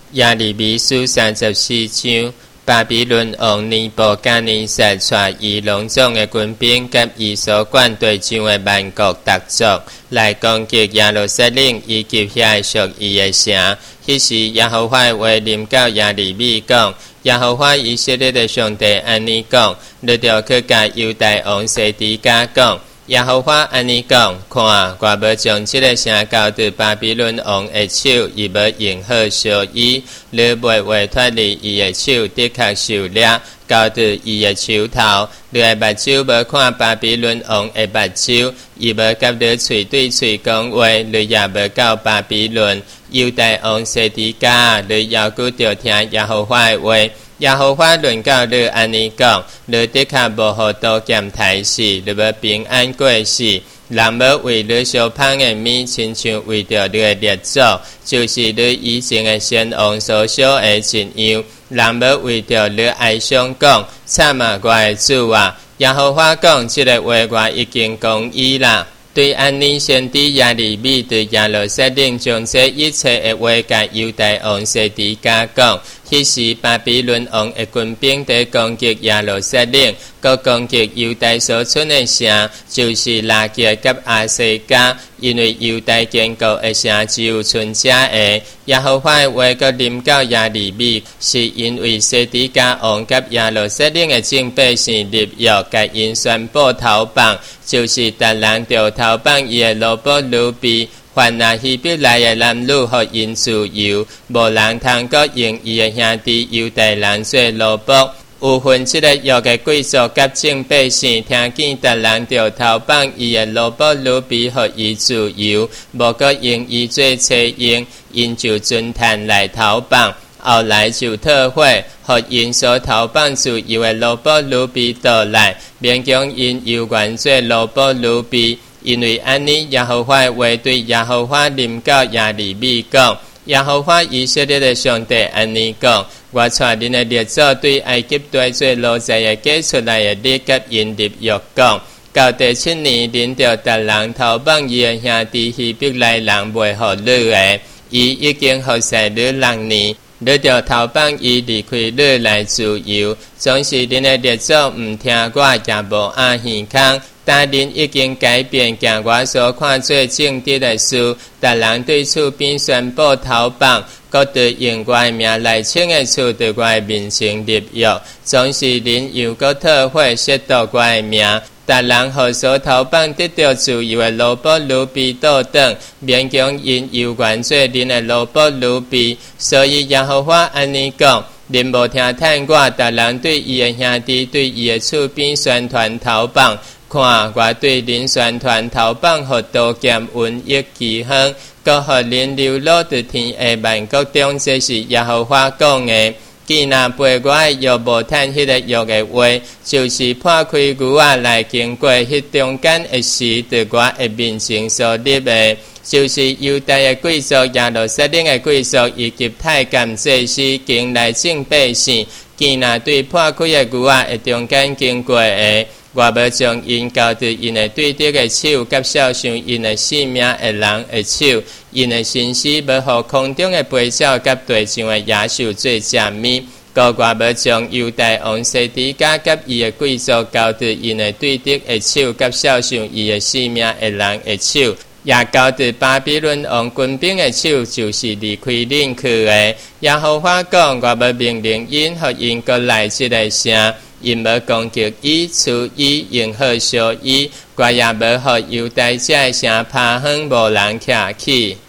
耶利米书34章，巴比伦王尼布甲尼撒带伊隆总的军兵，甲伊所管对象的万国特族，来攻击耶路撒冷以及遐属伊的城。迄时，耶和华话临到耶利米讲：耶和华以色列的上帝安尼讲，你着去甲犹大王西底家讲。耶和华安尼讲：看，我要将这个城交伫巴比伦王的手，伊要用好烧伊，你袂话脱离伊的手，的确受掠，交伫伊的手头。你的目睭要看巴比伦王的目睭，伊要甲你喙对喙讲话，你也要到巴比伦。犹大王西底家，你要顾着听耶和华的话。耶和华论到你安尼讲，你的确无互刀剑杀死，你要平安过世。人要为你所烹的米，亲像为着你的列祖，就是你以前的先王所烧的一样。人要为着你哀伤讲，惨啊！我的主啊！耶和华讲，这个话我已经讲伊啦。对安尼先知耶利米对耶路撒冷将这一切的话甲犹大王西底家讲。迄时巴比伦王的军兵在攻击耶路撒冷，佮攻击犹大所存的城，就是拉结甲阿西加，因为犹大坚固的城只有存这个。耶和华的话佮临到耶利米，是因为西底家王甲耶路撒冷的众百姓立约，甲因宣布投放，就是逐人着投放伊的罗伯鲁比。凡那希伯来的男女，互因自由，无人通阁用伊的兄弟犹大人做奴仆。有份这个约的贵族甲众百姓，听见逐人着投放伊的罗伯鲁比，互伊自由，无阁用伊做妻用，因就尊叹来投放。后来就特会，互因所投放自由的罗伯鲁比倒来，免讲因有愿做罗伯鲁比。因为安尼，耶和华的话对耶和华临到耶利米讲：耶和华以色列的上帝安尼讲：我带恁的列祖对埃及地做奴才的嫁出来的日，甲因立约讲，到第7年，恁着逐人投放伊的兄弟希伯来人袂互你的，伊已经服侍你6年。你着投放伊离开你来自由，总是恁的列祖毋听我，也无按耳孔。但恁已经改变，行我所看做正直的事，逐人对厝边宣布投放，各对用我的名来请的厝，对我的面前立约，总是恁又搁特会亵渎我的名。逐人互所投放得到自由的罗伯鲁比倒转，勉强因有愿做恁的罗伯鲁比。所以耶和华安尼讲：恁无听趁我，逐人对伊的兄弟，对伊的厝边宣传投放。看，我对恁宣传投放，互刀剑瘟疫饥荒，搁互恁流落伫天下万国中，这是耶和华讲的。既然背我的约无趁迄个约的话，就是破开牛仔来经过迄中间的时，伫我的面前所立的，就是犹大的贵族、耶路撒冷的贵族，以及太监祭司经来众百姓。既然对破开的牛仔的中间经过的，我要将因交伫因的对敌的手，甲孝顺因的性命的人的手，因的心思要互空中的飞鸟甲地上的野兽做食物。我要将犹大王西底家甲伊的贵族交伫因的对敌的手，甲孝顺伊的性命的人的手，也交伫巴比伦王军兵的手，就是离开恁去的。耶和华讲：我要命令因，互因过来这个城。因要攻击伊、处伊、用好烧伊，我也要互犹大这城趴远无人徛起。